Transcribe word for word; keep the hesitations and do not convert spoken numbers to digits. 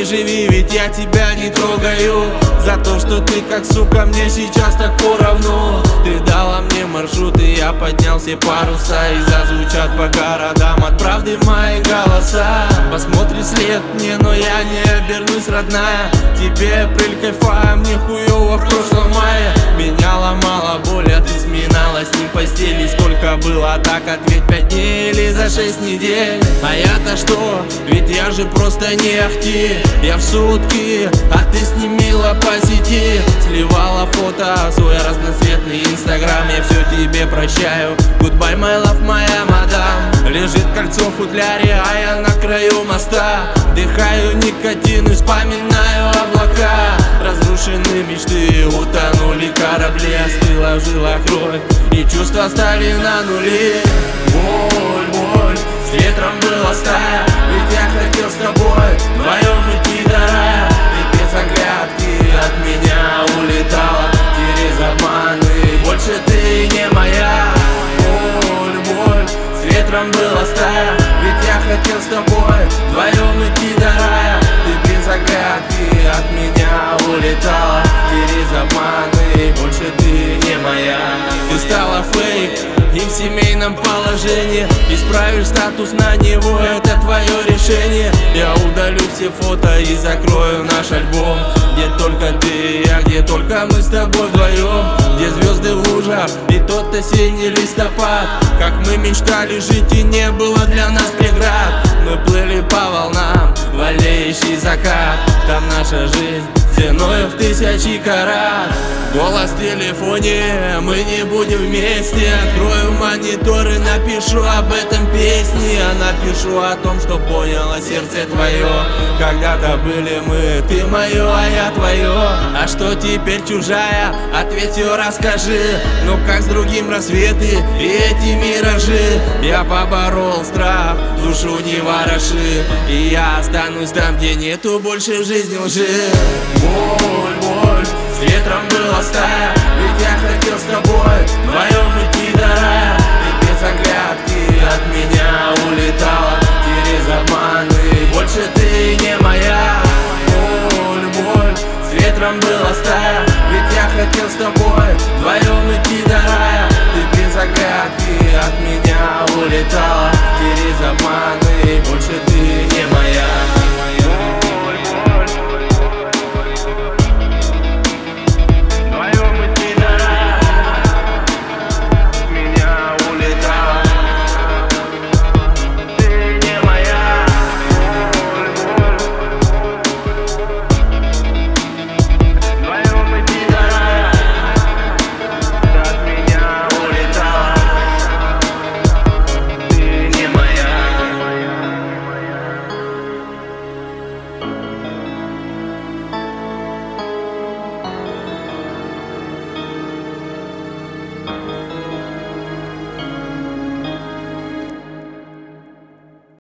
не живи, ведь я тебя не трогаю. За то, что ты как сука мне сейчас так поровну. Ты дала мне маршрут, и я поднял все паруса. И зазвучат по городам от правды мои голоса. Посмотри след мне, но я не обернусь, родная. Тебе апрель кайфа, мне хуёво в прошлом мае. Меня ломала боль, а ты сминалась с ним в постели. Сколько было так, ответь, пять дней или за шесть недель? А я-то что? Ведь я же просто не ахти. Я в сутки, а ты снимила по сети. Сливала фото, свой разноцветный инстаграм. Я все тебе прощаю, goodbye my love, моя мадам. Лежит кольцо в футляре, а я на краю моста. Дыхаю никотин и вспоминаю облака. Разрушены мечты, утонули корабли. Остыла в жилах кровь, и чувства стали на нули. Боль, боль, с ветром была стая. Ведь я хотел с тобой вдвоем идти до рая. Ты без оглядки от меня улетала через обманы, больше ты не моя. Боль, боль, с ветром была стая. Ведь я хотел с тобой вдвоем идти до рая. Ты без оглядки от меня улетала через обманы, больше ты не моя. Ты стала фейк и в семейном положении. Исправишь статус на него, это твое решение. Я удалю все фото и закрою наш альбом. Где только ты и я, где только мы с тобой вдвоем. Где звезды в лужах и тот осенний листопад. Как мы мечтали жить, и не было для нас преград. Мы плыли по волнам, валеющий закат. Там наша жизнь ценою в тысячи карат. Голос в телефоне, мы не будем вместе. Открою монитор и напишу об этом песни. Я напишу о том, что поняло сердце твое. Когда-то были мы, ты мое, а я твое. А что теперь чужая? Ответь, все расскажи. Ну как с другим рассветы и эти миражи? Я поборол страх, душу не вороши. И я останусь там, где нету больше в жизни лжи. Боль, боль, с ветром была стая. Ведь я хотел с тобой вдвоем идти до рая. Ты без оглядки от меня улетала через обманы, больше ты не моя. Боль, боль, с ветром была стая. Ведь я хотел с тобой вдвоем идти до рая. Ты без оглядки от меня улетала